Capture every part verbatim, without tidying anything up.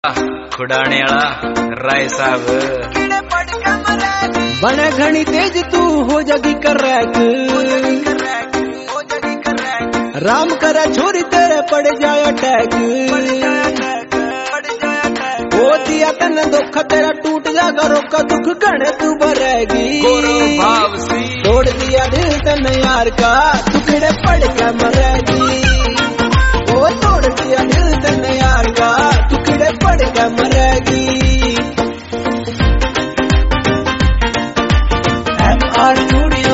खुडाने वाला राय साहब बने घनी तेज तू हो जगी कर राम करा छोरी तेरे पड़ जाए अटैक वो दिया तन दुख तेरा टूट जागा रोका दुख गणे तू भरेगी तोड़ दिया दिल तन यार का तू किड़े पड़ के मरेगी वो तोड़ दिया दिल तन यार का तू किड़े पड़ के मरेगी। एम आर स्टूडियो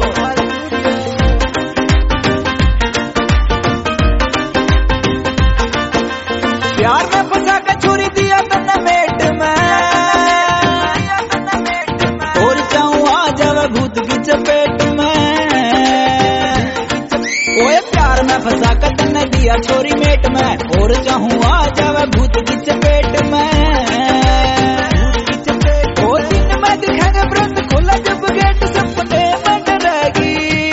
प्यार में फंसा के छोरी दिया तन्ने मेट में और चाहूं आ जावे भूत की चपेट में ओए प्यार में फंसा के तन्ने दिया छोरी मेट में और चाहूं आ जावे भूत की चपेट में और दिन में दिखेंगे व्रत खोला जब गेट सपने में डरेगी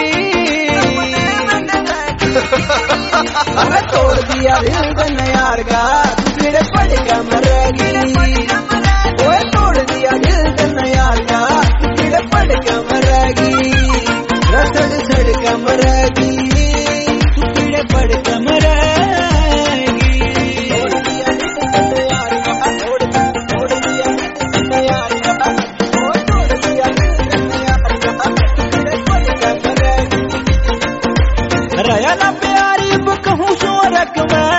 अरे तोड़ दिया दिल तन्ने यार का किड़े पड़ के मरेगी ओए तोड़ दिया दिल तन्ने यार का किड़े पड़ के मरेगी रसड़ सड़ के मरेगी तू किड़े पड़ के मरेगी। तोड़ दिया दिल तन्ने यार का तोड़ तोड़ दिया दिल तन्ने यार का ओ तोड़ दिया दिल तन्ने यार का किड़े पड़ के मरेगी। रया ना प्यारी अब कहूँ सो रख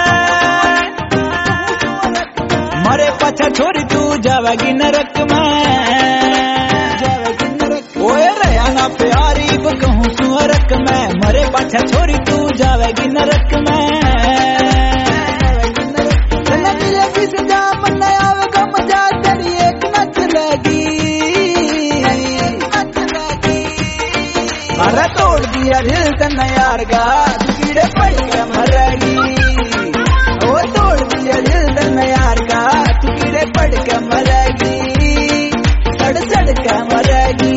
मरे पाछा छोरी तू जावेगी नरक में ओए रया ना प्यारी वो कहूँ सुअरक में मरे पाछा छोरी तू जावेगी नरक में जा मन आवेगा मजा तेरी एक नच लगी अरे तोड़ दिया दिल तन्ने यार का कीड़े पड़ के मरेगी ओ तोड़ दिया दिल तन्ने यार का तू कीड़े पड़ के मरेगी सड़ सड़ के मरेगी।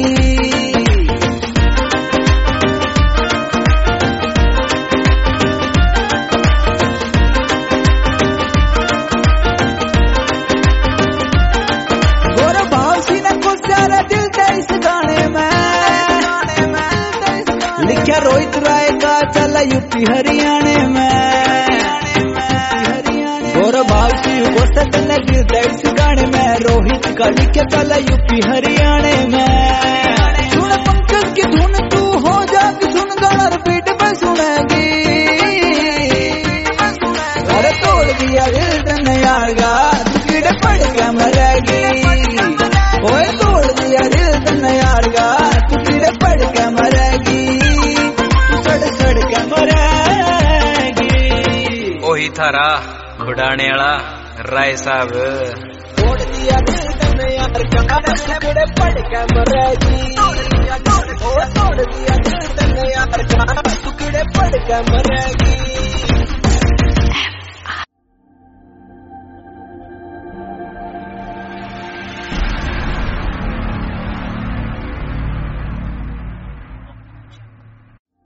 गोर भाव सी ने को सारा दिल था इस गाने में लिखा रोहित राय का चला यूपी हरियाणे में और भावसी को सटने गिरता इस गाने में रोहित का लिखा चला यूपी हरियाणे में सुन पंकज की धुन तू हो जाती सुन गाना रिपीट पे सुनेगी अरे तोड़ दिया दिल तन्ने यार का तू कीड़े पड़ के मरेगी ओए तोड़ दिया दिल तन्ने यार का तू कीड़े पड़ के मरेगी सड़ के मरेगी। ओही थारा खुडाने वाला राय साहब तोड़ दिया दिल तन्ने यार का किड़े पड़ के मरेगी ओ तोड़ दिया दिल तन्ने यार का तू किड़े पड़ के मरेगी।